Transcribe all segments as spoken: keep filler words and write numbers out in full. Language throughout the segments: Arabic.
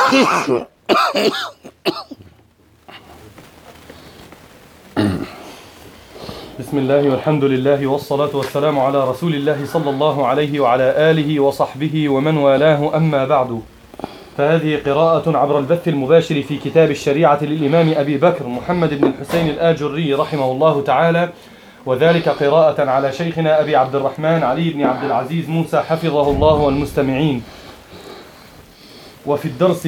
بسم الله والحمد لله والصلاة والسلام على رسول الله صلى الله عليه وعلى آله وصحبه ومن والاه، أما بعد، فهذه قراءة عبر البث المباشر في كتاب الشريعة للإمام أبي بكر محمد بن الحسين الآجري رحمه الله تعالى، وذلك قراءة على شيخنا أبي عبد الرحمن علي بن عبد العزيز موسى حفظه الله والمستمعين. وفي الدرس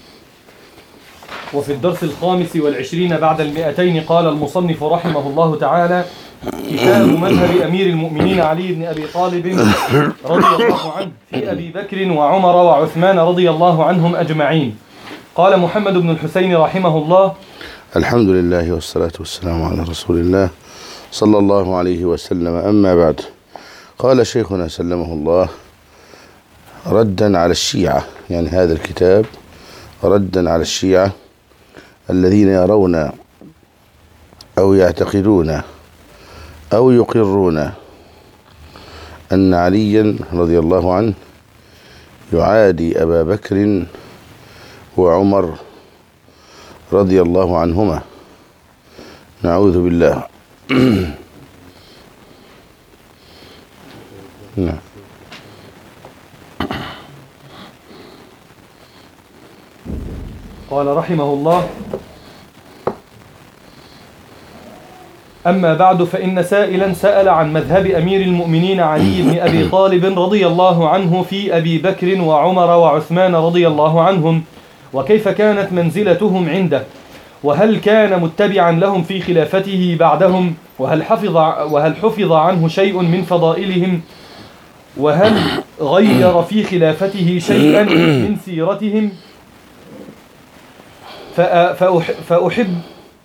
وفي الدرس الخامس والعشرين بعد المئتين قال المصنف رحمه الله تعالى: كتاب مذهب أمير المؤمنين علي بن أبي طالب رضي الله عنه في أبي بكر وعمر وعثمان رضي الله عنهم أجمعين. قال محمد بن الحسين رحمه الله: الحمد لله والصلاة والسلام على رسول الله صلى الله عليه وسلم، أما بعد. قال شيخنا سلمه الله ردا على الشيعة، يعني هذا الكتاب ردا على الشيعة الذين يرون أو يعتقدون أو يقرون أن عليا رضي الله عنه يعادي أبا بكر وعمر رضي الله عنهما، نعوذ بالله. نعم. قال رحمه الله: أما بعد، فإن سائلا سأل عن مذهب أمير المؤمنين علي بن أبي طالب رضي الله عنه في أبي بكر وعمر وعثمان رضي الله عنهم، وكيف كانت منزلتهم عنده، وهل كان متبعا لهم في خلافته بعدهم، وهل حفظ, وهل حفظ عنه شيء من فضائلهم، وهل غير في خلافته شيئا من سيرتهم. فأحب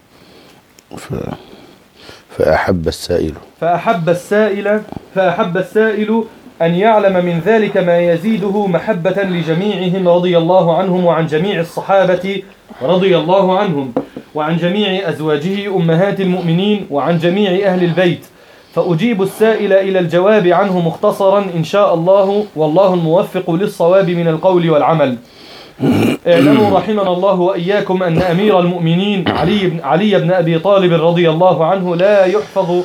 فأحب السائل فأحب السائل فأحب السائل أن يعلم من ذلك ما يزيده محبة لجميعهم رضي الله عنهم، وعن جميع الصحابة رضي الله عنهم، وعن جميع أزواجه أمهات المؤمنين، وعن جميع أهل البيت. فأجيب السائل إلى الجواب عنه مختصرا إن شاء الله، والله الموفق للصواب من القول والعمل. اعلموا رحمنا الله وإياكم أن أمير المؤمنين علي بن, علي بن أبي طالب رضي الله عنه لا يحفظ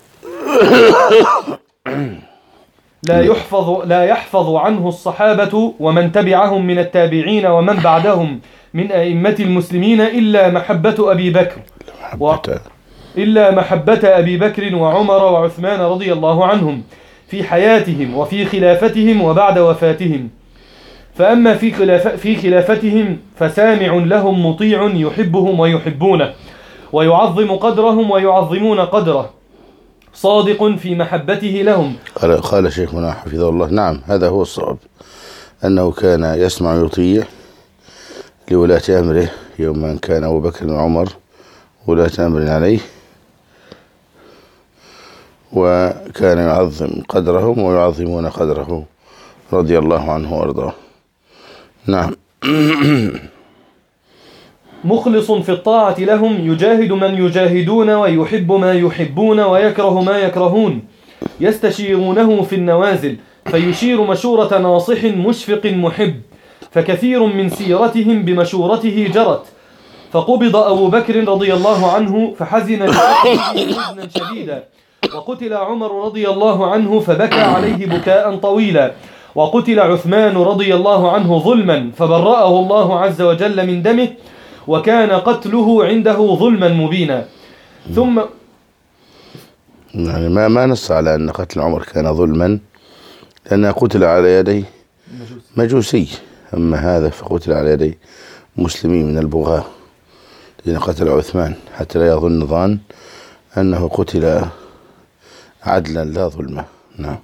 لا يحفظ لا يحفظ عنه الصحابة ومن تبعهم من التابعين ومن بعدهم من أئمة المسلمين إلا محبة أبي بكر و... إلا محبة أبي بكر وعمر وعثمان رضي الله عنهم في حياتهم وفي خلافتهم وبعد وفاتهم. فأما في, خلاف في خلافتهم فسامع لهم مطيع يحبهم ويحبونه، ويعظم قدرهم ويعظمون قدره، صادق في محبته لهم. قال, قال شيخنا حفظه الله: نعم، هذا هو الصواب، أنه كان يسمع ويطيع لولاة أمره يوم أن كان أبو بكر وعمر ولاة أمر عليه، وكان يعظم قدرهم ويعظمون قدره رضي الله عنه وارضاه. نعم. مخلص في الطاعة لهم، يجاهد من يجاهدون، ويحب ما يحبون، ويكره ما يكرهون، يستشيرونه في النوازل، فيشير مشورة ناصح مشفق محب، فكثير من سيرتهم بمشورته جرت. فقبض أبو بكر رضي الله عنه فحزن لأخيه حزنا شديدا، وقتل عمر رضي الله عنه فبكى عليه بكاء طويلا، وقتل عثمان رضي الله عنه ظلما فبرأه الله عز وجل من دمه، وكان قتله عنده ظلما مبينا. ثم يعني ما ما نص على أن قتل عمر كان ظلما، لأنه قتل على يدي مجوسي، أما هذا فقتل على يدي مسلمين من البغاة الذين قتل عثمان، حتى لا يظن ظان أنه قتل عدلا لا ظلما. نعم.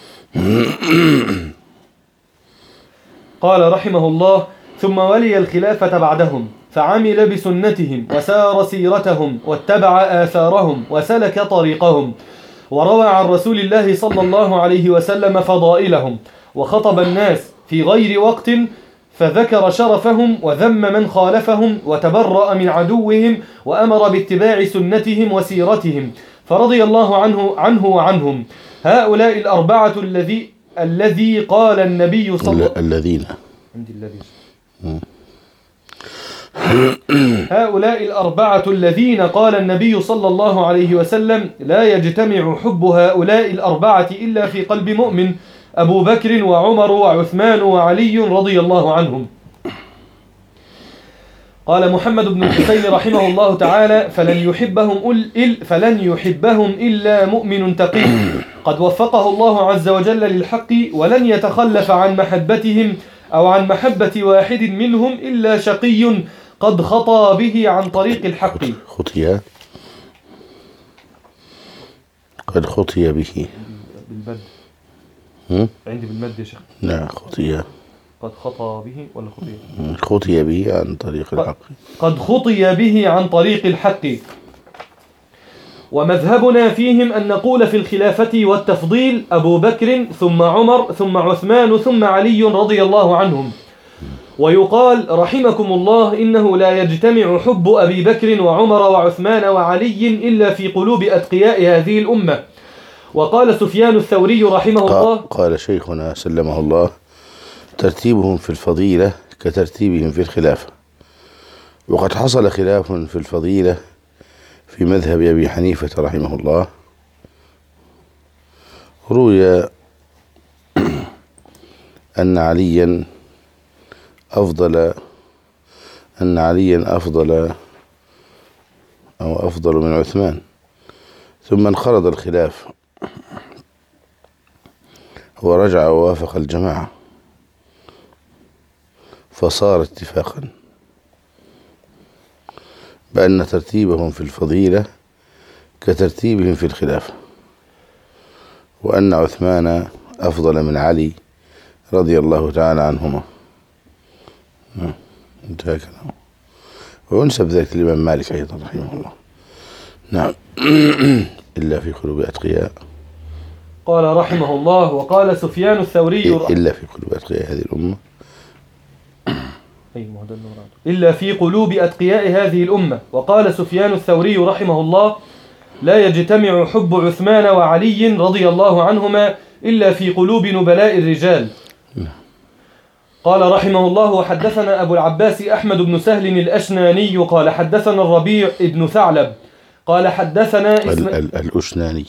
قال رحمه الله: ثم ولي الخلافة بعدهم، فعمل بسنتهم وسار سيرتهم واتبع آثارهم وسلك طريقهم، وروى عن رسول الله صلى الله عليه وسلم فضائلهم، وخطب الناس في غير وقت فذكر شرفهم وذم من خالفهم وتبرأ من عدوهم وأمر باتباع سنتهم وسيرتهم، فرضي الله عنه عنه وعنهم. هؤلاء الأربعة الذي الذي قال النبي صلى الله الذين هؤلاء الأربعة الذين قال النبي صلى الله عليه وسلم لا يجتمع حب هؤلاء الأربعة إلا في قلب مؤمن: أبو بكر وعمر وعثمان وعلي رضي الله عنهم. قال محمد بن الحسين رحمه الله تعالى: فلن يحبهم, إل فلن يحبهم إلا مؤمن تقي قد وفقه الله عز وجل للحق، ولن يتخلف عن محبتهم أو عن محبة واحد منهم إلا شقي قد خطى به عن طريق الحق. خطي قد خطي به بالمد. عندي بالمد يا شيخ. لا خطي قد خطى به ولا خطي؟ خطي به عن طريق الحق. قد خطي به عن طريق الحق. ومذهبنا فيهم أن نقول في الخلافة والتفضيل: أبو بكر ثم عمر ثم عثمان ثم علي رضي الله عنهم. ويقال رحمكم الله إنه لا يجتمع حب أبي بكر وعمر وعثمان وعلي إلا في قلوب أتقياء هذه الأمة. وقال سفيان الثوري رحمه الله: قال شيخنا سلمه الله: ترتيبهم في الفضيلة كترتيبهم في الخلافة. وقد حصل خلاف في الفضيلة في مذهب أبي حنيفة رحمه الله. روي أن عليا أفضل أن عليا أفضل أو أفضل من عثمان، ثم انخرط الخلاف ورجع ووافق الجماعة فصار اتفاقا بأن ترتيبهم في الفضيلة كترتيبهم في الخلافة، وأن عثمان أفضل من علي رضي الله تعالى عنهما. انتهى كلامه. وينسب ذلك الإمام مالك أيضا رحمه الله. نعم. إلا في قلوب أتقياء. قال رحمه الله: وقال سفيان الثوري إلا في قلوب أتقياء هذه الأمة إلا في قلوب أتقياء هذه الأمة. وقال سفيان الثوري رحمه الله: لا يجتمع حب عثمان وعلي رضي الله عنهما إلا في قلوب نبلاء الرجال. قال رحمه الله: وحدثنا أبو العباس أحمد بن سهل الأشناني قال حدثنا الربيع ابن ثعلب قال حدثنا اسم... الأشناني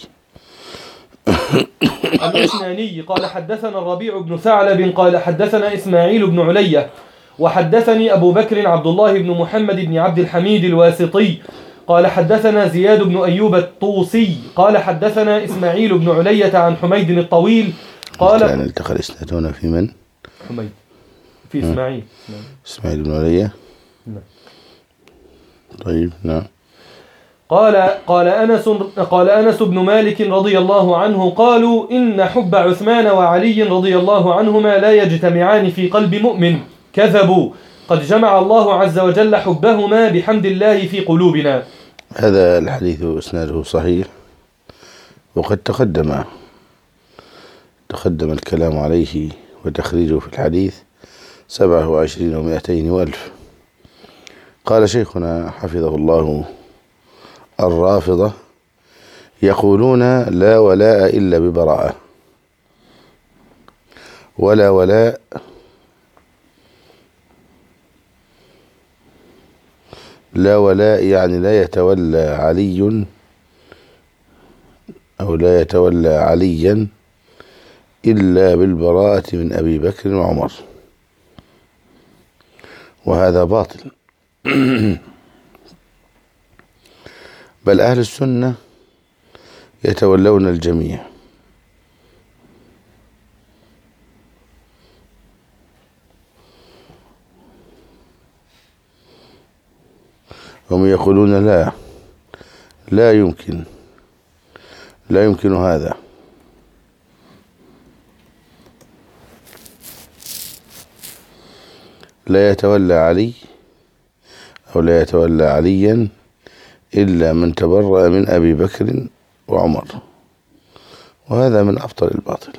الأشناني قال حدثنا الربيع بن ثعلب قال حدثنا إسماعيل بن علية وحدثني أبو بكر عبد الله بن محمد بن عبد الحميد الواسطي قال حدثنا زياد بن أيوب الطوسي قال حدثنا إسماعيل بن علية عن حميد الطويل قال كان التقى الإسنادون في من؟ حميد في إسماعيل إسماعيل بن علية. نعم. طيب نعم. قال قال أنس قال أنس بن مالك رضي الله عنه قالوا إن حب عثمان وعلي رضي الله عنهما لا يجتمعان في قلب مؤمن، كذبوا، قد جمع الله عز وجل حبهما بحمد الله في قلوبنا. هذا الحديث إسناده صحيح، وقد تقدم تقدم الكلام عليه وتخريجه في الحديث سبعة وعشرين ومائتين وألف. قال شيخنا حفظه الله: الرافضة يقولون لا ولاء إلا ببراءة، ولا ولاء لا ولاء يعني لا يتولى علي أو لا يتولى عليا إلا بالبراءة من أبي بكر وعمر، وهذا باطل. بل أهل السنة يتولون الجميع، هم يقولون لا لا يمكن لا يمكن هذا، لا يتولى علي أو لا يتولى عليا إلا من تبرأ من أبي بكر وعمر، وهذا من أبطل الباطل.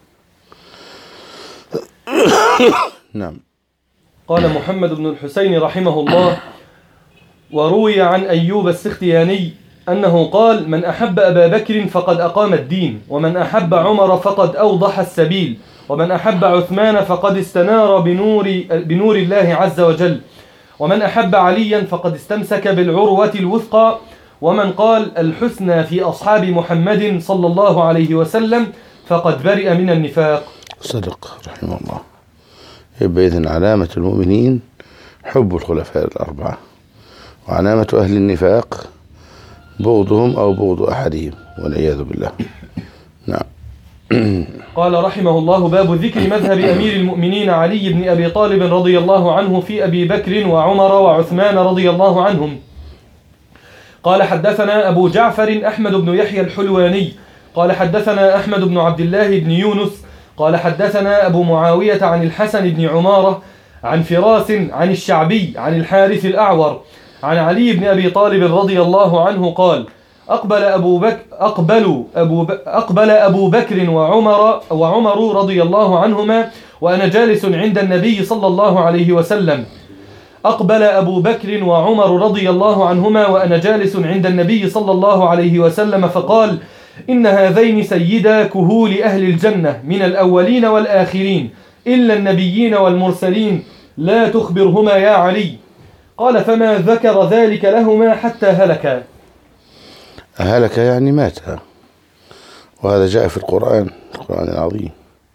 نعم. قال محمد بن الحسين رحمه الله: وروي عن أيوب السختياني أنه قال: من أحب أبا بكر فقد أقام الدين، ومن أحب عمر فقد أوضح السبيل، ومن أحب عثمان فقد استنار بنور, بنور الله عز وجل، ومن أحب عليا فقد استمسك بالعروة الوثقى. ومن قال الحسنى في أصحاب محمد صلى الله عليه وسلم فقد برئ من النفاق. صدق رحمه الله. يبقى إذن علامة المؤمنين حب الخلفاء الأربعة، وعلامة أهل النفاق بغضهم أو بغض أحدهم والعياذ بالله. نعم. قال رحمه الله: باب ذكر مذهب أمير المؤمنين علي بن أبي طالب رضي الله عنه في أبي بكر وعمر وعثمان رضي الله عنهم. قال حدثنا أبو جعفر أحمد بن يحيى الحلواني قال حدثنا أحمد بن عبد الله بن يونس قال حدثنا أبو معاوية عن الحسن بن عمارة عن فراس عن الشعبي عن الحارث الأعور عن علي بن أبي طالب رضي الله عنه قال: أقبل أبو بكر أقبل أبو ب... أقبل أبو بكر وعمر وعمر رضي الله عنهما وأنا جالس عند النبي صلى الله عليه وسلم. أقبل أبو بكر وعمر رضي الله عنهما وأنا جالس عند النبي صلى الله عليه وسلم فقال: إن هذين سيدا كهول أهل الجنة من الأولين والآخرين إلا النبيين والمرسلين، لا تخبرهما يا علي. قال: فما ذكر ذلك لهما حتى هلكا. هلك يعني مات، وهذا جاء في القرآن القرآن العظيم.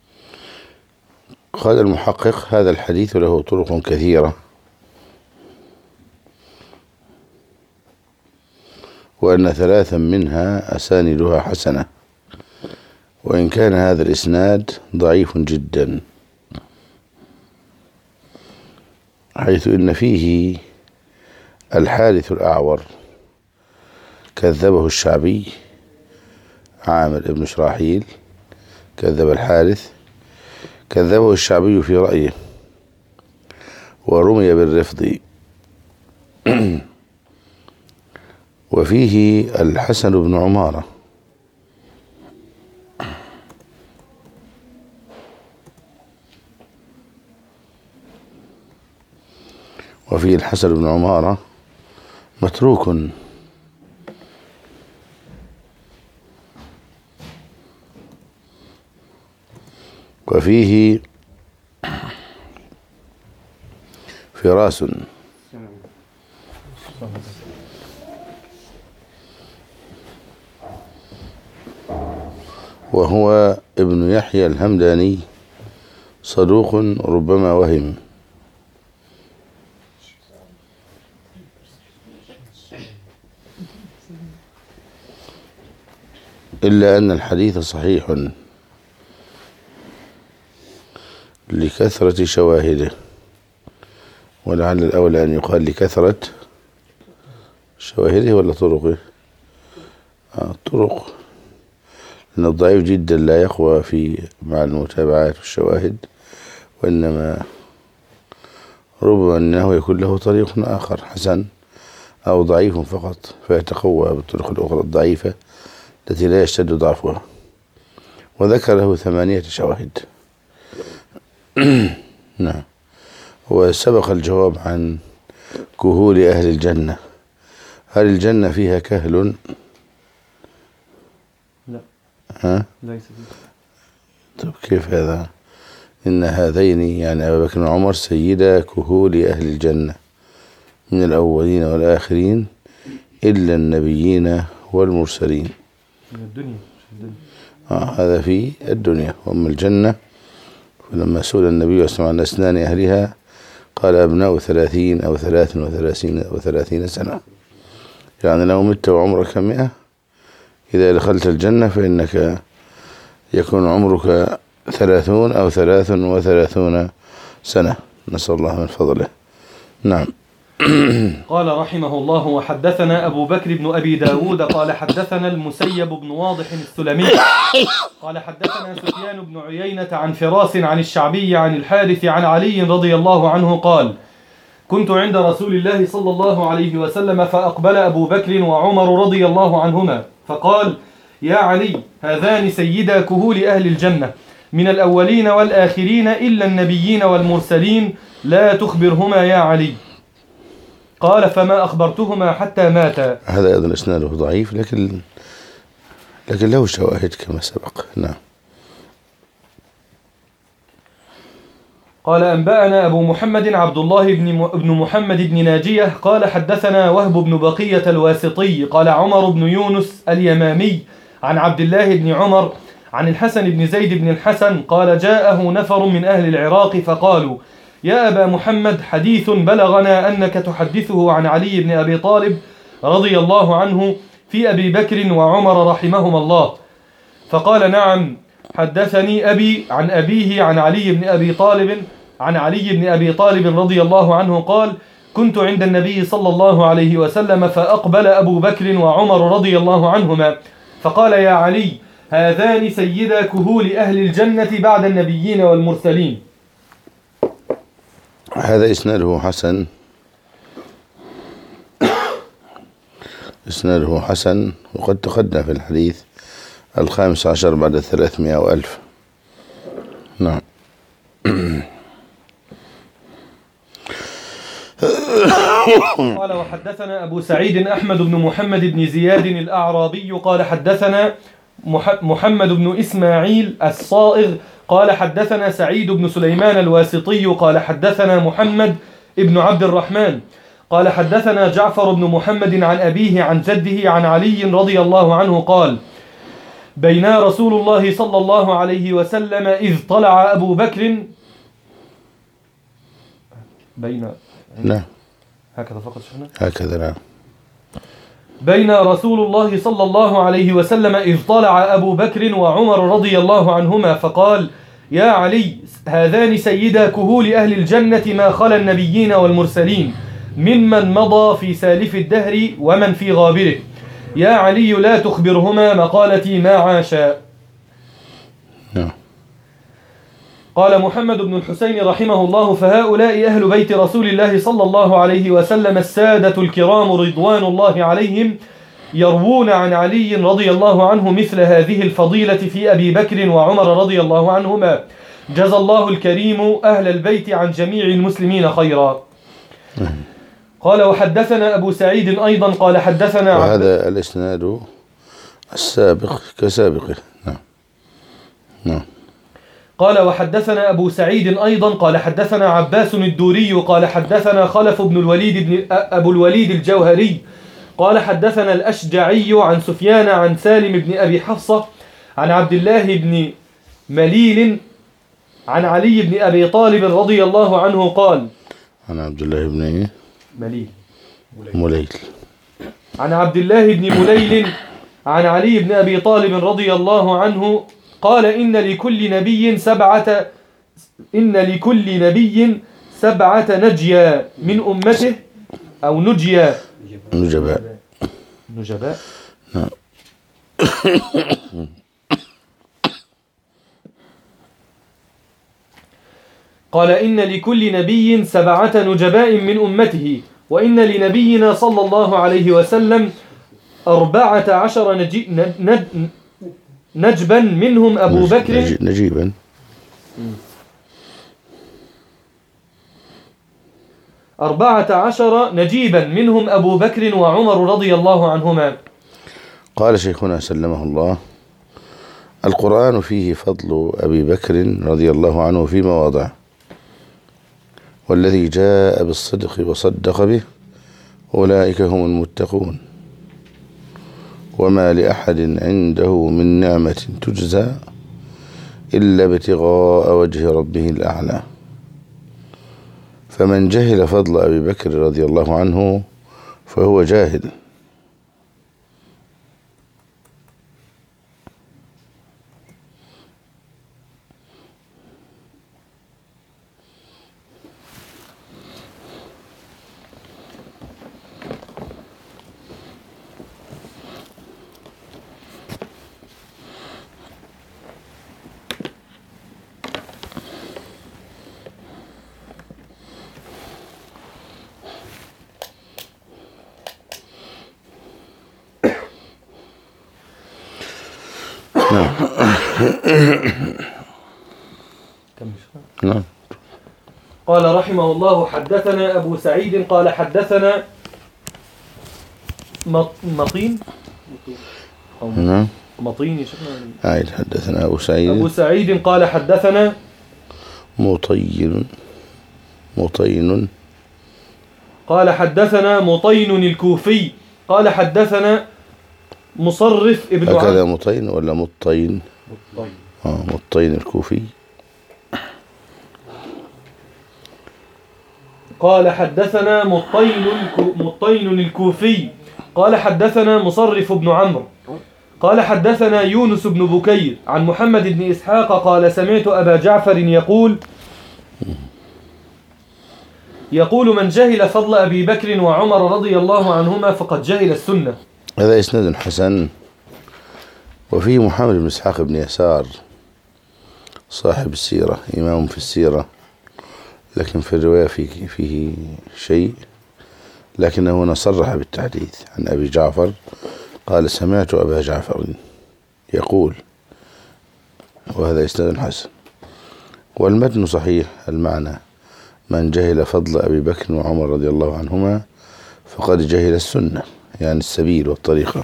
قال المحقق: هذا الحديث له طرق كثيرة، وأن ثلاثا منها أساندها حسنة، وإن كان هذا الإسناد ضعيف جدا، حيث إن فيه الحارث الأعور كذبه الشعبي، عامر بن شراحيل كذب الحارث، كذبه الشعبي في رأيه ورمي بالرفض. وفيه الحسن بن عمارة وفيه الحسن بن عمارة متروك، وفيه فراس وهو ابن يحيى الهمداني صدوق ربما وهم، إلا أن الحديث صحيح لكثرة شواهده، ولعل الأولى أن يقال لكثرة شواهده ولا طرقه. آه طرق، لأن الضعيف جدا لا يقوى في مع المتابعات والشواهد، وإنما ربما أنه يكون له طريق آخر حسن أو ضعيف فقط، فيتقوى بالطرق الأخرى الضعيفة التي لا يشتد ضعفها. وذكر له ثمانية شواهد. نعم. وسبق الجواب عن كهول أهل الجنة. هل الجنة فيها كهل؟ لا. ها؟ ليس فيه. طيب كيف هذا؟ إن هذين يعني أبا بكر وعمر سيدا كهول أهل الجنة من الأولين والآخرين إلا النبيين والمرسلين. من الدنيا. آه هذا في الدنيا. وأما الجنة فلما سئل النبي صلى الله عليه وسلم عن أسنان أهلها قال: أبناء ثلاثين أو ثلاث وثلاثين وثلاثين سنة. يعني لو مت وعمرك مئة إذا دخلت الجنة فإنك يكون عمرك ثلاثون أو ثلاث وثلاثون سنة، نسأل الله من فضله. نعم. قال رحمه الله: وحدثنا أبو بكر بن أبي داود قال حدثنا المسيب بن واضح السلمي قال حدثنا سفيان بن عيينة عن فراس عن الشعبي عن الحارث عن علي رضي الله عنه قال: كنت عند رسول الله صلى الله عليه وسلم فأقبل أبو بكر وعمر رضي الله عنهما فقال: يا علي، هذان سيدا كهول أهل الجنة من الأولين والآخرين إلا النبيين والمرسلين، لا تخبرهما يا علي. قال: فما أخبرتهما حتى ماتا. هذا أيضا إسناده ضعيف، لكن لكن له شواهد كما سبق. نعم. قال أنبأنا أبو محمد عبد الله بن محمد بن ناجية قال حدثنا وهب بن بقية الواسطي قال عمر بن يونس اليمامي عن عبد الله بن عمر عن الحسن بن زيد بن الحسن قال جاءه نفر من أهل العراق فقالوا يا أبا محمد حديث بلغنا أنك تحدثه عن علي بن أبي طالب رضي الله عنه في أبي بكر وعمر رحمهما الله. فقال نعم حدثني أبي عن أبيه عن علي بن أبي طالب عن علي بن أبي طالب رضي الله عنه قال كنت عند النبي صلى الله عليه وسلم فأقبل أبو بكر وعمر رضي الله عنهما فقال يا علي هذان سيدا كهول أهل الجنة بعد النبيين والمرسلين. هذا إسناده حسن إسناده حسن وقد تقدم في الحديث الخامس عشر بعد الثلاثمائة وألف. نعم. قال وحدثنا أبو سعيد أحمد بن محمد بن زياد الأعرابي قال حدثنا محمد بن إسماعيل الصائغ قال حدثنا سعيد بن سليمان الواسطي قال حدثنا محمد بن عبد الرحمن قال حدثنا جعفر بن محمد عن أبيه عن جده عن علي رضي الله عنه قال بينا رسول الله صلى الله عليه وسلم إذ طلع أبو بكر بين نعم هكذا فقط شحنة هكذا نعم بين رسول الله صلى الله عليه وسلم إذ طلع أبو بكر وعمر رضي الله عنهما فقال يا علي هذان سيدا كهول أهل الجنة ما خلا النبيين والمرسلين ممن مضى في سالف الدهر ومن في غابره يا علي لا تخبرهما مقالتي ما عاشا. نعم. قال محمد بن الحسين رحمه الله فهؤلاء أهل بيت رسول الله صلى الله عليه وسلم السادة الكرام رضوان الله عليهم يروون عن علي رضي الله عنه مثل هذه الفضيلة في أبي بكر وعمر رضي الله عنهما جزى الله الكريم أهل البيت عن جميع المسلمين خيرا. قال وحدثنا أبو سعيد أيضا قال حدثنا وهذا الإسناد السابق كسابقه. نعم. نعم. قال وحدثنا أبو سعيد أيضا قال حدثنا عباس الدوري قال حدثنا خلف بن الوليد بن أبو الوليد الجوهري قال حدثنا الأشجعي عن سفيان عن سالم بن أبي حفصة عن عبد الله بن مليل عن علي بن أبي طالب رضي الله عنه قال عن عبد الله بن مليل مليل عن عبد الله بن مليل عن علي بن أبي طالب رضي الله عنه قال إن لكل نبي سبعة إن لكل نبي سبعة نجيا من أمته أو نجيا نجباء نجباء نعم. قال إن لكل نبي سبعة نجباء من أمته وإن لنبينا صلى الله عليه وسلم أربعة عشر نجي نج نجبا منهم أبو بكر نجيبا أربعة عشر نجيبا منهم أبو بكر وعمر رضي الله عنهما. قال شيخنا سلمه الله القرآن فيه فضل أبي بكر رضي الله عنه في مواضع والذي جاء بالصدق وصدق به أولئك هم المتقون وما لأحد عنده من نعمة تجزى إلا ابتغاء وجه ربه الأعلى فمن جهل فضل أبي بكر رضي الله عنه فهو جاهل. نعم. قال رحمه الله حدثنا أبو سعيد قال حدثنا مطين نعم مطين يا شيخنا عيد حدثنا أبو سعيد أبو سعيد قال حدثنا مطين مطين قال حدثنا مطين الكوفي قال حدثنا مصرف ابن هكذا مطين ولا مطين؟ مطين آه مطين الكوفي. قال حدثنا مطين مطين الكوفي قال حدثنا مصرف بن عمرو قال حدثنا يونس بن بكير عن محمد بن إسحاق قال سمعت أبا جعفر يقول يقول من جهل فضل أبي بكر وعمر رضي الله عنهما فقد جهل السنة. هذا إسناد حسن. وفيه محمد بن إسحاق بن يسار صاحب السيرة إمام في السيرة، لكن في الرواية فيه, فيه شيء، لكنه هنا صرح بالتحديث عن أبي جعفر قال سمعت أبا جعفر يقول، وهذا إسناد حسن. والمتن صحيح المعنى من جهل فضل أبي بكر وعمر رضي الله عنهما فقد جهل السنة، يعني السبيل والطريقة.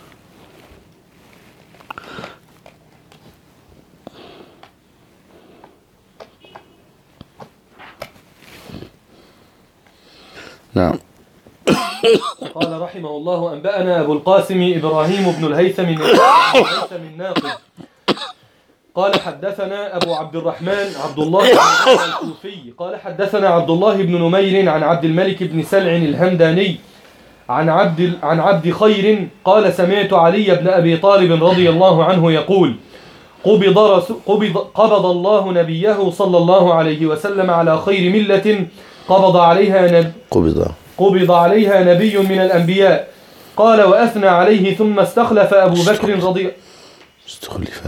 نعم. قال رحمه الله أنبأنا أبو القاسم إبراهيم بن الهيثم الناقد قال حدثنا أبو عبد الرحمن عبد الله بن الكوفي قال حدثنا عبد الله بن نمير عن عبد الملك بن سلع الهمداني عن عبد عن عبد خير قال سمعت علي بن أبي طالب رضي الله عنه يقول قبض, قبض, قبض الله نبيه صلى الله عليه وسلم على خير ملة قبض عليها نبي قبض قبض عليها نبي من الأنبياء. قال وأثنى عليه ثم استخلف أبو بكر رضي استخلف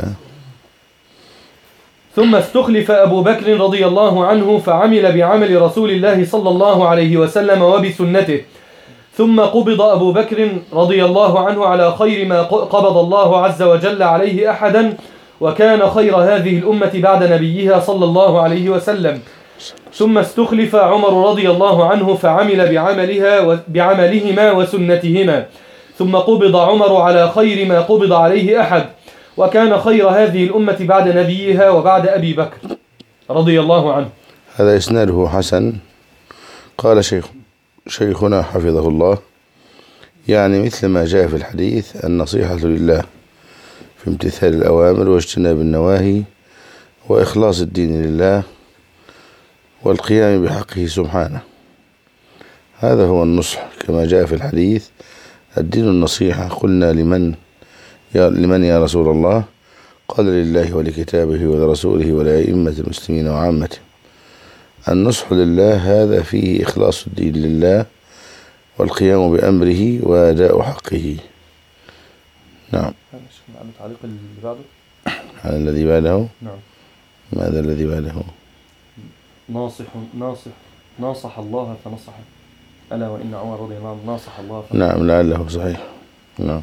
ثم استخلف أبو بكر رضي الله عنه فعمل بعمل رسول الله صلى الله عليه وسلم وبسنته. ثم قبض أبو بكر رضي الله عنه على خير ما قبض الله عز وجل عليه أحدا، وكان خير هذه الأمة بعد نبيها صلى الله عليه وسلم. ثم استخلف عمر رضي الله عنه فعمل بعملها بعملهما وسنتهما. ثم قبض عمر على خير ما قبض عليه أحد، وكان خير هذه الأمة بعد نبيها وبعد أبي بكر رضي الله عنه. هذا إسناده حسن. قال شيخ شيخنا حفظه الله يعني مثل ما جاء في الحديث النصيحة لله في امتثال الأوامر واجتناب النواهي وإخلاص الدين لله والقيام بحقه سبحانه. هذا هو النصح كما جاء في الحديث الدين النصيحة. قلنا لمن يا لمن يا رسول الله؟ قال لله ولكتابه ولرسوله ولأئمة المسلمين وعامته. النصح لله هذا فيه إخلاص الدين لله والقيام بأمره وأداء حقه. نعم. على التعليق اللي بعده على الذي بعده. نعم. ماذا الذي بعده؟ ناصح ناصح ناصح الله فنصح، ألا وإن عمر رضي الله عنه ناصح الله فنصح. نعم لعله صحيح. نعم.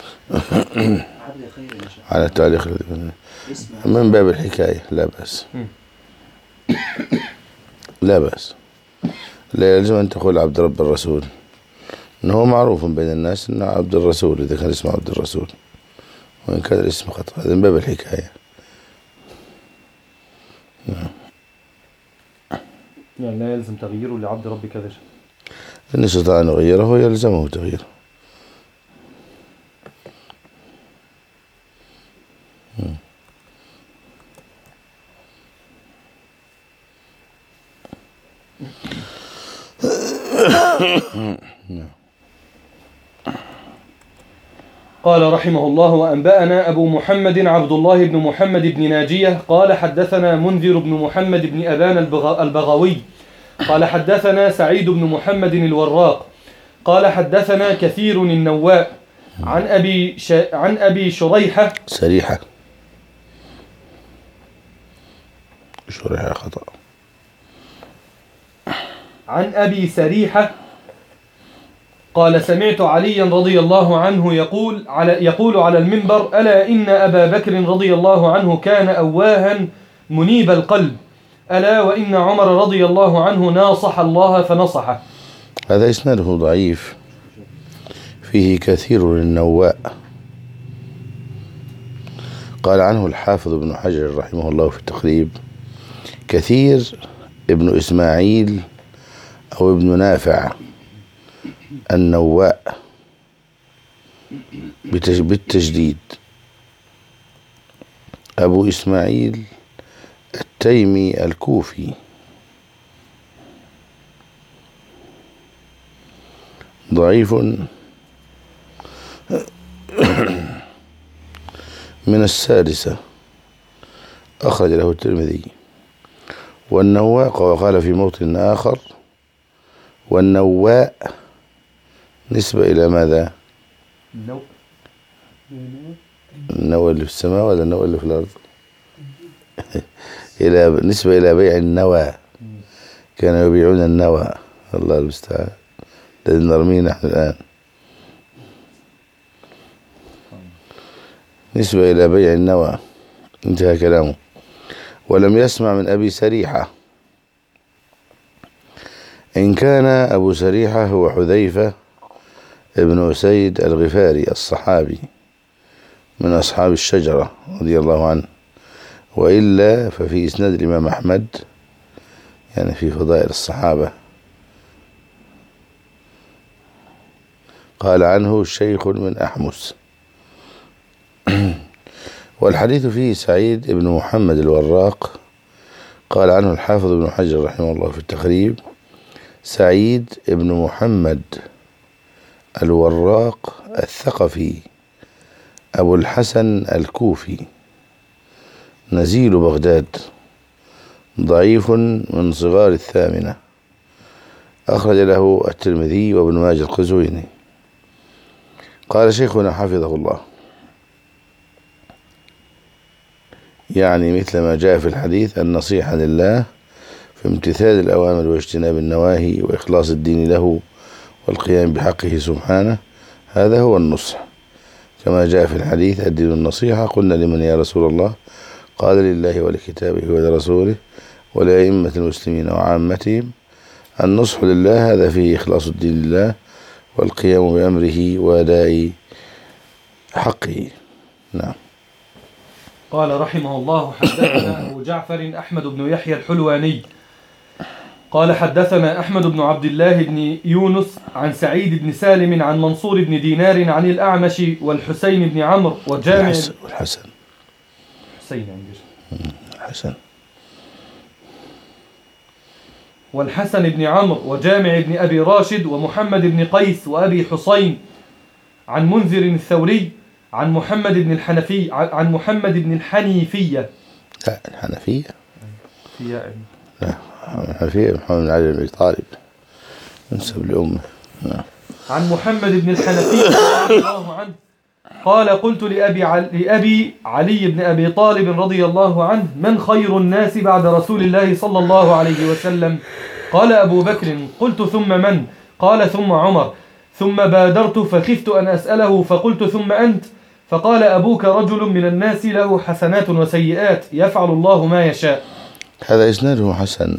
على التعليق الذي من باب الحكاية لا بأس. لا بأس. لا يلزم أن تقول عبد رب الرسول، إنه معروف بين الناس إنه عبد الرسول إذا كان اسمه عبد الرسول، وإن كان الاسم خطأ هذا من باب الحكاية. نعم. يعني لا يلزم تغييره لعبد رب كذا شيء. إن استطاع أن يغيره يلزمه تغييره. قال رحمه الله وأنبأنا أبو محمد عبد الله بن محمد بن ناجية قال حدثنا منذر بن محمد بن أبان البغوي قال حدثنا سعيد بن محمد الوراق قال حدثنا كثير النواء عن أبي ش... عن أبي شريحة سريحة شريحة خطأ عن أبي سريحة قال سمعت عليا رضي الله عنه يقول على يقول على المنبر ألا إن أبا بكر رضي الله عنه كان أواها منيب القلب، ألا وإن عمر رضي الله عنه ناصح الله فنصحه. هذا إسناده ضعيف فيه كثير النواء. قال عنه الحافظ ابن حجر رحمه الله في التقريب كثير ابن إسماعيل أو ابن نافع النواء بالتجديد، أبو إسماعيل التيمي الكوفي، ضعيف من السادسة، أخرج له الترمذي. والنواء وقال في موطن آخر: والنواء نسبة إلى ماذا؟ النوء النوى اللي في السماء ولا النوى اللي في الأرض؟ إلى نسبة إلى بيع النوى، كانوا يبيعون النوى، الله المستعان، الذي نرميه نحن الآن، نسبة إلى بيع النوى. انتهى كلامه. ولم يسمع من أبي سريحة، إن كان أبو سريحة هو حذيفة ابن أسيد الغفاري الصحابي من أصحاب الشجرة رضي الله عنه، وإلا ففي إسناد الإمام أحمد، يعني في فضائل الصحابة، قال عنه شيخ من أحمس. والحديث فيه سعيد بن محمد الوراق، قال عنه الحافظ ابن حجر رحمه الله في التقريب: سعيد بن محمد الوراق الثقفي أبو الحسن الكوفي نزيل بغداد، ضعيف من صغار الثامنة، أخرج له الترمذي وابن ماجه القزويني. قال شيخنا حفظه الله: يعني مثل ما جاء في الحديث النصيحة لله في امتثال الأوامر واجتناب النواهي وإخلاص الدين له والقيام بحقه سبحانه، هذا هو النصح، كما جاء في الحديث الدين النصيحة. قلنا: لمن يا رسول الله؟ قال: لله ولكتابه ولرسوله ولأئمة المسلمين وعامتهم. النصح لله هذا فيه إخلاص الدين لله والقيام بأمره وأداء حقه. نعم. قال رحمه الله: حدثنا أبو جعفر أحمد بن يحيى الحلواني قال حدثنا أحمد بن عبد الله بن يونس عن سعيد بن سالم عن منصور بن دينار عن الأعمش والحسين بن عمرو وجامع والحسن حسين الحسن والحسن بن عمرو وجامع بن أبي راشد ومحمد بن قيس وأبي حسين عن منذر الثوري عن محمد بن الحنفي عن محمد بن الحنيفية. لا، الحنفية لا، الحنفية محمد بن علي بن أبي طالب نسب لأمه. عن محمد بن الحنفية رضي الله عنه قال: قلت لأبي علي, لأبي علي بن أبي طالب رضي الله عنه: من خير الناس بعد رسول الله صلى الله عليه وسلم؟ قال: أبو بكر. قلت: ثم من؟ قال: ثم عمر. ثم بادرت فخفت أن أسأله فقلت: ثم أنت؟ فقال: أبوك رجل من الناس له حسنات وسيئات يفعل الله ما يشاء. هذا إسناده حسن،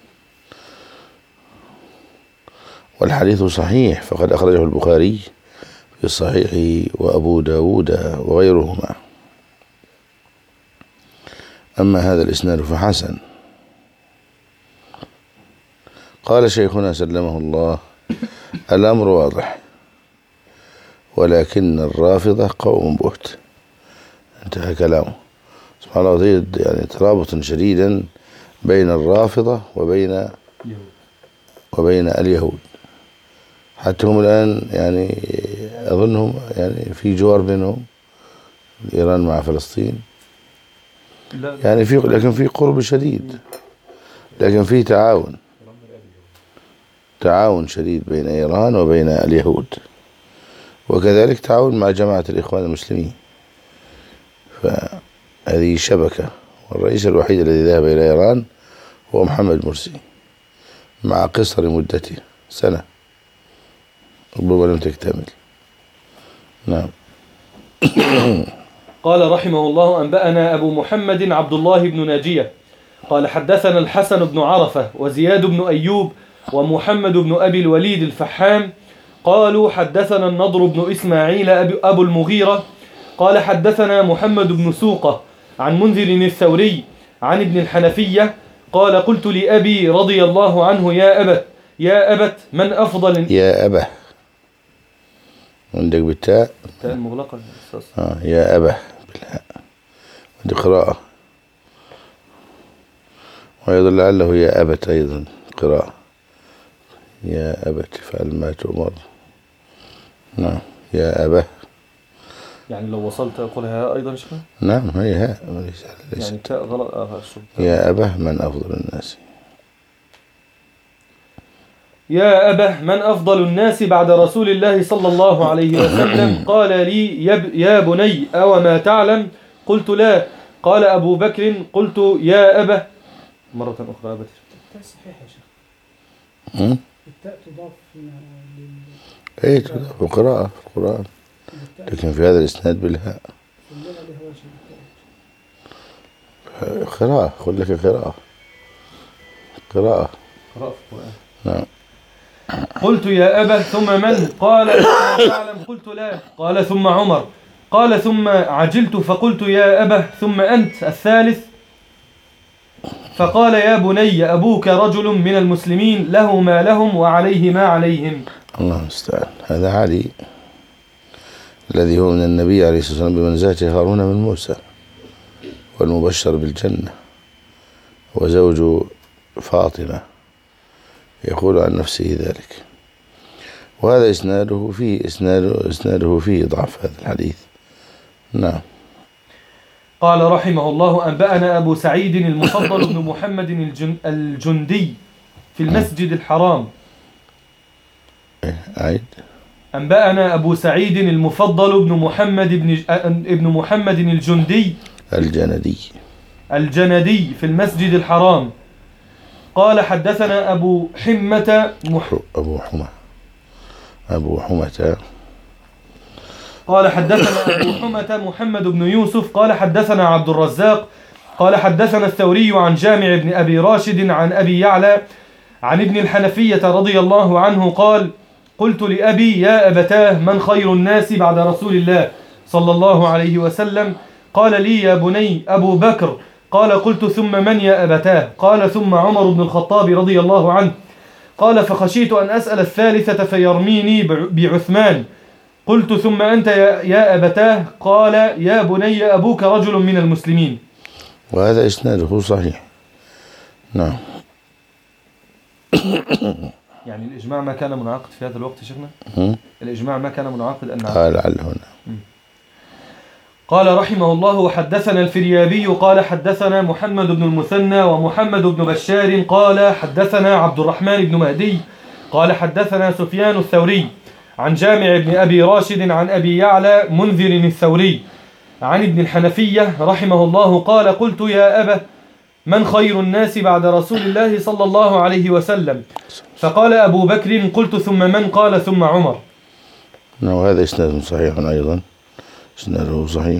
والحديث صحيح، فقد أخرجه البخاري في صحيحه وأبو داود وغيرهما. أما هذا الإسناد فحسن. قال شيخنا سلمه الله: الأمر واضح، ولكن الرافضة قوم بهت. انتهى كلامه. سبحان الله، تجد يعني ترابطا شديدا بين الرافضة وبين وبين اليهود، حتى هم الآن يعني أظنهم يعني في جوار بينهم، إيران مع فلسطين، يعني في لكن في قرب شديد، لكن في تعاون تعاون شديد بين إيران وبين اليهود، وكذلك تعاون مع جماعة الإخوان المسلمين. فهذه شبكة، والرئيس الوحيد الذي ذهب إلى إيران هو محمد مرسي مع قصر مدته سنة، ربما لم تكتمل. نعم. قال رحمه الله: أنبأنا أبو محمد عبد الله بن ناجية قال حدثنا الحسن بن عرفة وزياد بن أيوب ومحمد بن أبي الوليد الفحام قالوا حدثنا النضر بن إسماعيل أبو المغيرة قال حدثنا محمد بن سوقة عن منذر الثوري عن ابن الحنفية قال قلت لأبي رضي الله عنه يا أبت يا أبت من أفضل يا أبه عندك بالتاء التاء المغلقة آه يا أبه بالهاء هذه قراءة، وأيضا لعله يا أبت أيضا قراءة، يا أبت فعل ما تؤمر. نعم يا أبه، يعني لو وصلت أقولها أيضا شكرا. نعم هي هاء يعني تاء غلط. آه يا أبه من أفضل الناس. يا أبه من أفضل الناس بعد رسول الله صلى الله عليه وسلم؟ قال لي يا بني أو ما تعلم؟ قلت لا. قال أبو بكر قلت يا أبه مرة أخرى أبتر. التاء صحيح يا شيخ. التاء تضاف لل ايه تضاف قراءة في القرآن، لكن في هذا الإسناد بالهاء قراءة. خذ لك قراءة قراءة قراءة في القرآن. نعم. قلت يا أبه ثم من؟ قال تعلم؟ قلت لا. قال ثم عمر. قال ثم عجلت فقلت يا أبه ثم أنت الثالث؟ فقال يا بني أبوك رجل من المسلمين له ما لهم وعليه ما عليهم. الله المستعان. هذا علي الذي هو من النبي عليه الصلاة والسلام بمنزلة هارون من موسى، والمبشر بالجنة، وزوج فاطمة، يقول عن نفسه ذلك. وهذا إسناده فيه إسناده, إسناده فيه ضعف هذا الحديث. نعم. قال رحمه الله أنبأنا أبو سعيد المفضل بن محمد الجن الجندي في المسجد الحرام. أعيد. أنبأنا أبو سعيد المفضل بن محمد بن ابن محمد الجندي الجندي الجندي في المسجد الحرام. قال حدثنا أبو حمة مح... أبو حمة أبو حمة قال حدثنا أبو حمة محمد بن يوسف قال حدثنا عبد الرزاق قال حدثنا الثوري عن جامع بن أبي راشد عن أبي يعلى عن ابن الحنفية رضي الله عنه قال قلت لأبي يا أبتاه من خير الناس بعد رسول الله صلى الله عليه وسلم؟ قال لي يا بني أبو بكر. قال قلت ثم من يا أبتاه؟ قال ثم عمر بن الخطاب رضي الله عنه. قال فخشيت أن أسأل الثالثة فيرميني بعثمان. قلت ثم أنت يا أبتاه؟ قال يا بني أبوك رجل من المسلمين. وهذا إسناده صحيح. نعم. يعني الإجماع ما كان منعقد في هذا الوقت شيخنا؟ الإجماع ما كان منعقد أن قال لعله هنا. قال رحمه الله وحدثنا الفريابي قال حدثنا محمد بن المثنى ومحمد بن بشار قال حدثنا عبد الرحمن بن مهدي قال حدثنا سفيان الثوري عن جامع بن أبي راشد عن أبي يعلى منذر الثوري عن ابن الحنفية رحمه الله قال قلت يا أبا من خير الناس بعد رسول الله صلى الله عليه وسلم؟ فقال أبو بكر قلت ثم من؟ قال ثم عمر. وهذا إسناد صحيح أيضا، إسناده صحيح.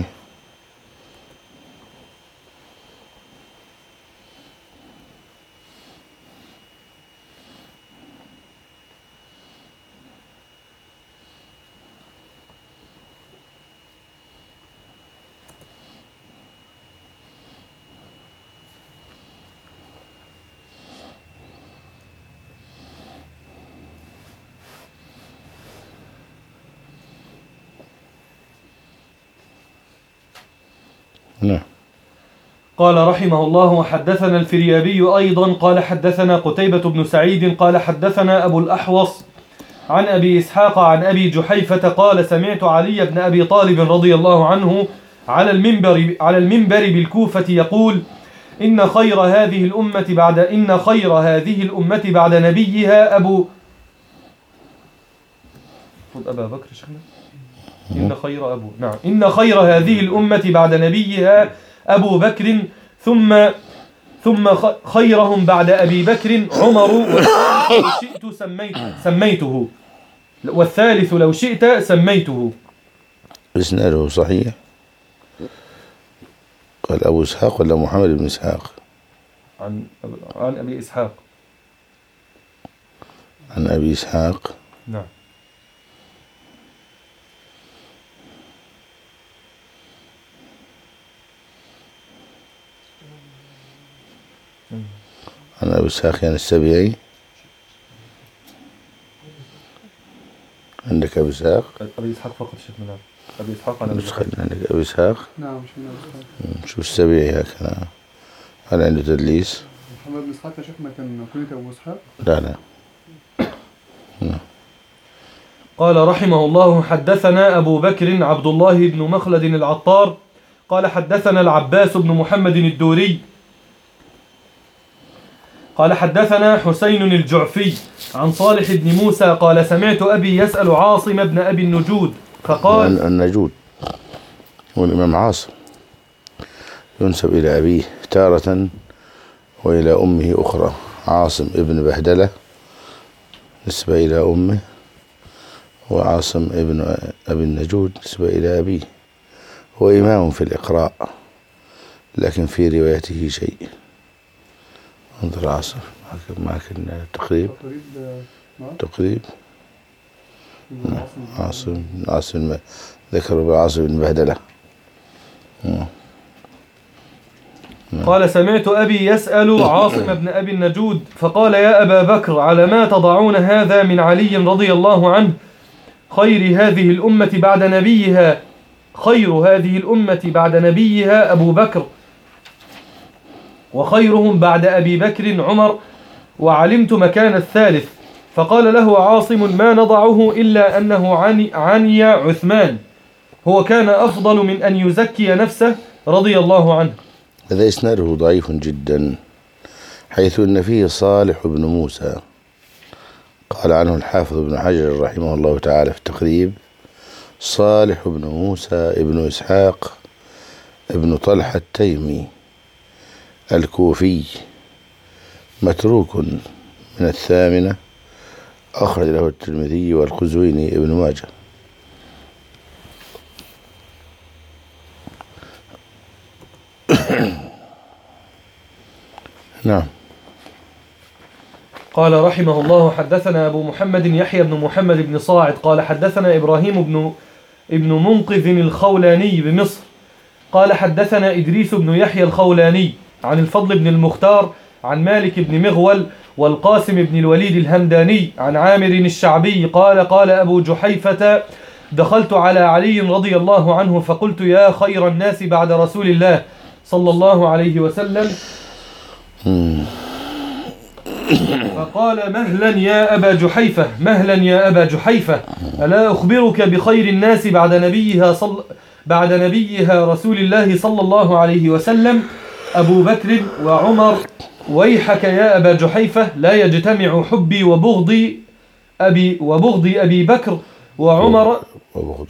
نعم. قال رحمه الله وحدثنا الفريابي أيضا قال حدثنا قتيبة بن سعيد قال حدثنا أبو الأحوص عن أبي إسحاق عن أبي جحيفة قال سمعت علي بن أبي طالب رضي الله عنه على المنبر, على المنبر بالكوفة يقول إن خير هذه الأمة بعد إن خير هذه الأمة بعد نبيها أبو أبا بكر شيخنا إن خير أبو نعم إن خير هذه الأمة بعد نبيها أبو بكر ثم ثم خيرهم بعد أبي بكر عمر والثالث لو شئت سميته, سميته والثالث لو شئت سميته. إسناده صحيح. قال أبو إسحاق ولا محمد بن إسحاق؟ عن عن أبي إسحاق. عن أبي إسحاق. نعم. أبي إسحاق يعني السبيعي. عندك أبي إسحاق؟ أبي إسحاق فقط شيخ من أبي إسحاق عن أبي إسحاق. عندك أبي إسحاق؟ نعم مش من أبي إسحاق. شو السبيعي هكذا؟ هل عنده تدليس؟ محمد بن إسحاق يا شيخنا كان كنية أبو إسحاق؟ لا لا. نعم. قال رحمه الله: حدثنا أبو بكر عبد الله بن مخلد العطار قال حدثنا العباس بن محمد الدوري قال حدثنا حسين الجعفي عن صالح بن موسى قال سمعت أبي يسأل عاصم بن أبي النجود فقال النجود والإمام عاصم ينسب إلى أبيه تارة وإلى أمه أخرى. عاصم ابن بهدلة نسبة إلى أمه، وعاصم ابن أبي النجود نسبة إلى أبيه. هو إمام في الإقراء لكن في روايته شيء. انظر عاصم معك التقريب. تقريب عاصم عاصم ذكر عاصم بن بهدلة. قال سمعت أبي يسأل عاصم بن أبي النجود فقال يا أبا بكر على ما تضعون هذا من علي رضي الله عنه خير هذه الأمة بعد نبيها خير هذه الأمة بعد نبيها أبو بكر وخيرهم بعد أبي بكر عمر وعلمت مكان الثالث. فقال له عاصم ما نضعه إلا أنه عني, عني عثمان هو كان أفضل من أن يزكي نفسه رضي الله عنه. هذا إسناده ضعيف جدا حيث أن فيه صالح بن موسى قال عنه الحافظ بن حجر رحمه الله تعالى في التقريب: صالح بن موسى ابن إسحاق ابن طلحة التيمي الكوفي متروك من الثامنة أخرج له الترمذي والقزويني ابن ماجه. نعم. قال رحمه الله حدثنا أبو محمد يحيى بن محمد بن صاعد قال حدثنا إبراهيم بن ابن منقذ الخولاني بمصر قال حدثنا إدريس بن يحيى الخولاني عن الفضل بن المختار عن مالك بن مغول والقاسم بن الوليد الهمداني عن عامر الشعبي قال قال أبو جحيفة دخلت على علي رضي الله عنه فقلت يا خير الناس بعد رسول الله صلى الله عليه وسلم فقال مهلا يا أبا جحيفة مهلا يا أبا جحيفة ألا أخبرك بخير الناس بعد نبيها صل بعد نبيها رسول الله صلى الله عليه وسلم أبو بكر وعمر ويحك يا أبا جحيفة لا يجتمع حبي وبغضي أبي وبغضي أبي بكر وعمر وبغضه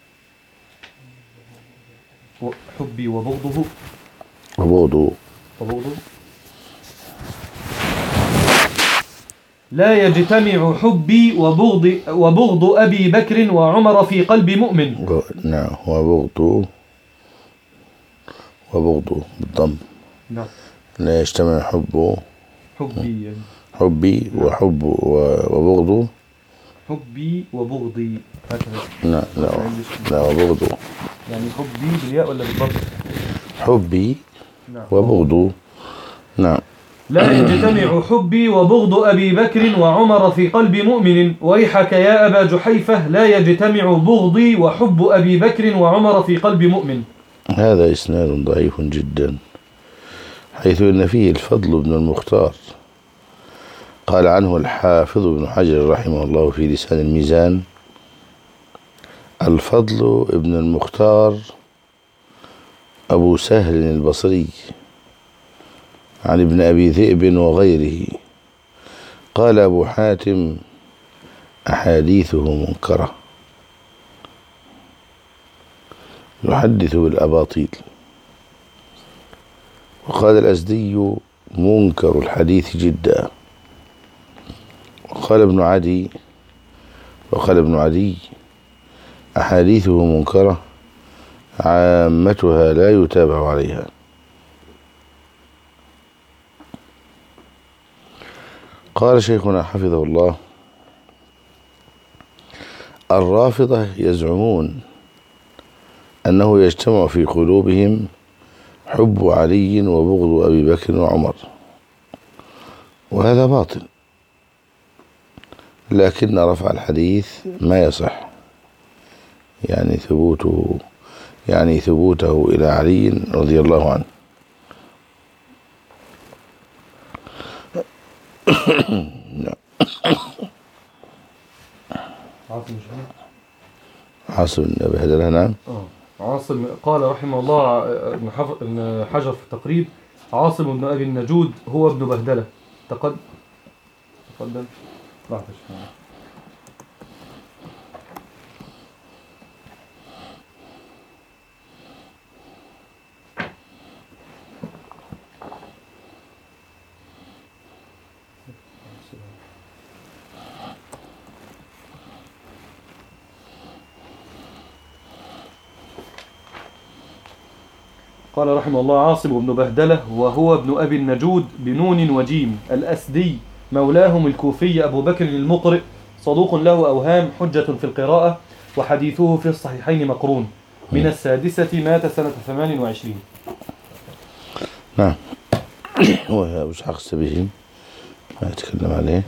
حبي وبغضه وبغضه وبغضه لا يجتمع حبي وبغض وبغض أبي بكر وعمر في قلب مؤمن. نعم وبغضه وبغضه بالضم. نعم. لا يجتمع حبه حبي يعني. حبي وحب وبغضه حبي وبغضي هكذا. لا لا لا وبغضه يعني حبي بالياء ولا بالضم؟ حبي نعم. وبغضه. نعم. لا يجتمع حبي وبغض أبي بكر وعمر في قلب مؤمن ويحك يا أبا جحيفة لا يجتمع بغضي وحب أبي بكر وعمر في قلب مؤمن. هذا إسناد ضعيف جدا حيث أن فيه الفضل بن المختار قال عنه الحافظ بن حجر رحمه الله في لسان الميزان: الفضل ابن المختار أبو سهل البصري عن ابن أبي ذئب وغيره. قال أبو حاتم: أحاديثه منكرة يحدث بالأباطيل. وقال الأزدي: منكر الحديث جدا. وقال ابن عدي وقال ابن عدي: أحاديثه منكرة عامتها لا يتابع عليها. قال شيخنا حفظه الله: الرافضة يزعمون أنه يجتمع في قلوبهم حب علي وبغض أبي بكر وعمر، وهذا باطل، لكن رفع الحديث ما يصح، يعني ثبوته يعني ثبوته إلى علي رضي الله عنه. عاصم بن بهدلة. نعم. عاصم قال رحمه الله ابن حجر في التقريب: عاصم بن أبي النجود هو ابن بهدلة. تقدم تقدم قال رحمه الله: عاصم بن بهدلة وهو ابن أبي النجود بنون وجيم الأسدي مولاهم الكوفي أبو بكر المقرئ، صدوق له أوهام، حجة في القراءة، وحديثه في الصحيحين مقرون، من السادسة، مات سنة ثمان وعشرين. نعم. وهو إسحاق السبيعي ما يتكلم عليه.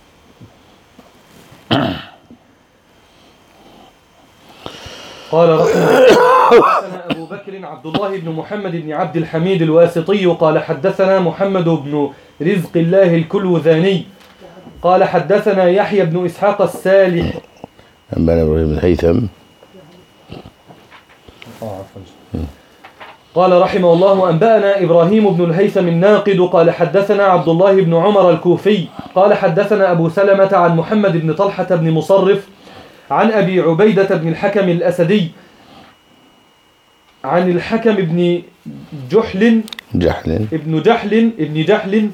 قال رحمه الله: حدثنا أبو بكر عبد الله بن محمد بن عبد الحميد الواسطي قال حدثنا محمد بن رزق الله الكلوذاني قال حدثنا يحيى بن إسحاق السالح أنبانا إبراهيم بن الهيثم. قال رحمه الله: أنبأنا إبراهيم بن الهيثم الناقد قال حدثنا عبد الله بن عمر الكوفي قال حدثنا أبو سلمة عن محمد بن طلحة بن مصرف عن أبي عبيدة بن الحكم الأسدي عن الحكم بن جحل جحل ابن جحل ابن جحل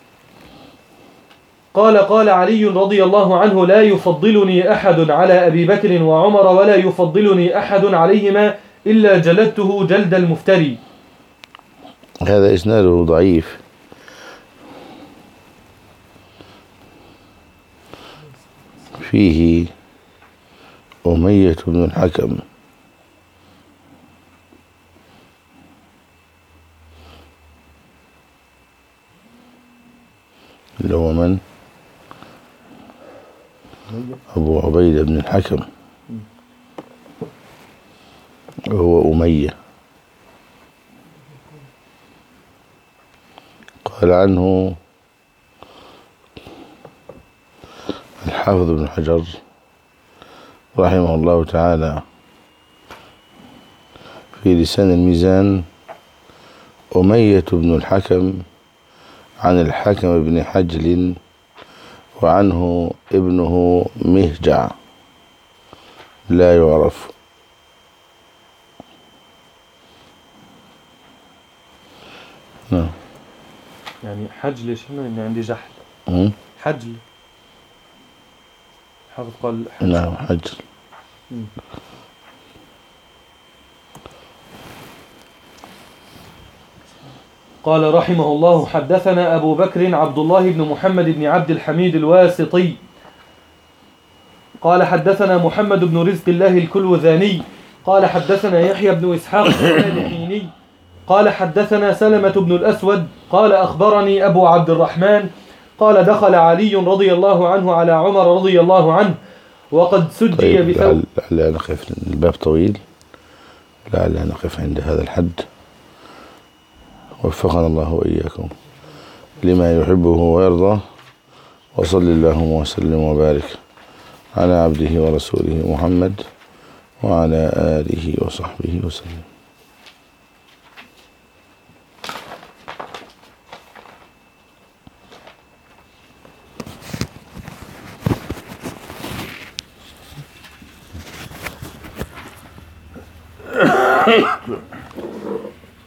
قال قال علي رضي الله عنه: لا يفضلني أحد على أبي بكر وعمر ولا يفضلني أحد عليهما إلا جلدته جلد المفتري. هذا إسناده ضعيف، فيه أمية بن الحكم اللي هو من؟ أبو عبيدة بن الحكم، وهو أمية. قال عنه الحافظ بن حجر رحمه الله تعالى في لسان الميزان: أمية بن الحكم عن الحكم بن حجل وعنه ابنه مهجع لا يعرف. نعم. يعني حجل شنو؟ إن عندي جحل. م? حجل. حافظ قال حجل. نعم حجل. م. قال رحمه الله: حدثنا أبو بكر عبد الله بن محمد بن عبد الحميد الواسطي قال حدثنا محمد بن رزق الله الكلوذاني قال حدثنا يحيى بن إسحاق السالحيني قال حدثنا سلمة بن الأسود قال أخبرني أبو عبد الرحمن قال دخل علي رضي الله عنه على عمر رضي الله عنه وقد سجي طيب بثوب. لعلنا نقف، الباب طويل، لعلنا نقف عند هذا الحد. وفقنا الله وإياكم لما يحبه ويرضى، وصل اللهم وسلم وبارك على عبده ورسوله محمد وعلى آله وصحبه وسلم.